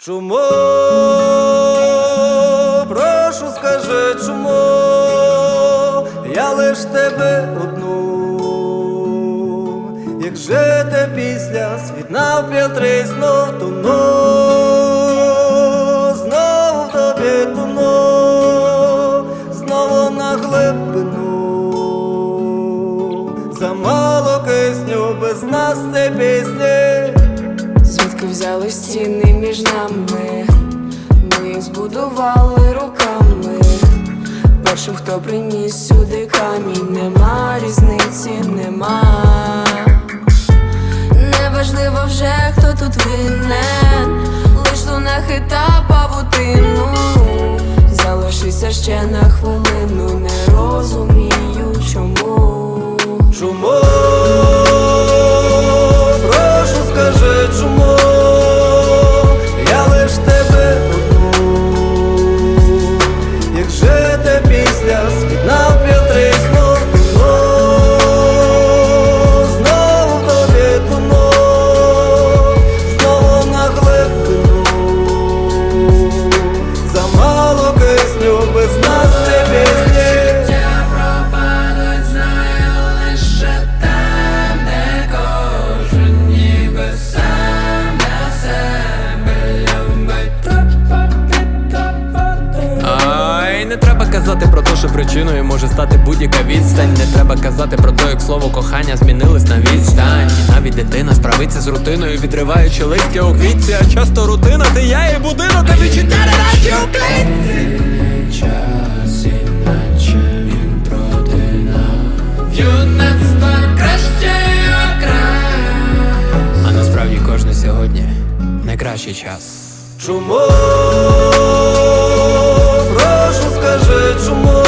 Чому, прошу, скажи, чому я лиш тебе одну, як жити після світ навпіл тріснув, тону, знову в тобі тону, знову на глибину. Замало кисню без нас ці пісні. Звідки взяли стіни між нами? Ми їх збудували руками. Першим, хто приніс сюди камінь, нема різниці, нема. Неважливо вже, хто тут винен, лиш луна хита павутину. Залишися ще на хвилину, не розумію, чому. Чому, прошу, скажи, чому я лиш тебе одну, як жити після світ навпіл тріснув, тону, знову в тобі тону, знову на глибину. Замало кисню без нас ці пісні. Не треба казати про те, що причиною може стати будь-яка відстань. Не треба казати про те, як слово кохання змінилось на відстань. І навіть дитина справиться з рутиною, відриваючи листя у квітці. А часто рутина — ти я і будинок, а відчуття не наче у клітці. Час іначе він проти нас. Юнацтво краще окрас. А насправді кожен сьогодні найкращий час. Чому, прошу, скажи, чому